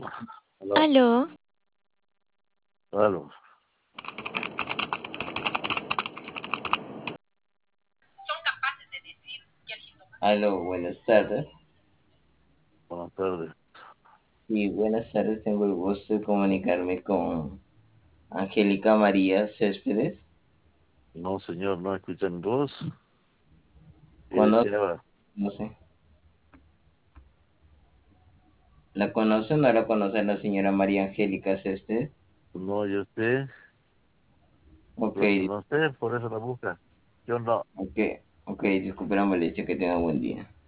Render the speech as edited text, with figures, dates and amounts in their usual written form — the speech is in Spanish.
Aló, Aló, aló. Aló, buenas tardes. Buenas tardes. Sí, buenas tardes. Tengo el gusto de comunicarme con Angélica María Céspedes. No, señor, no escucha mi voz. ¿Qué ¿Conoce? deseaba? No sé. ¿La conoce o no la conoce a la señora María Angélica Céspedes? No, yo sé, Ok, pero no sé, por eso la busca. Yo no. ok, ok, disculpe la molestia, que tenga buen día.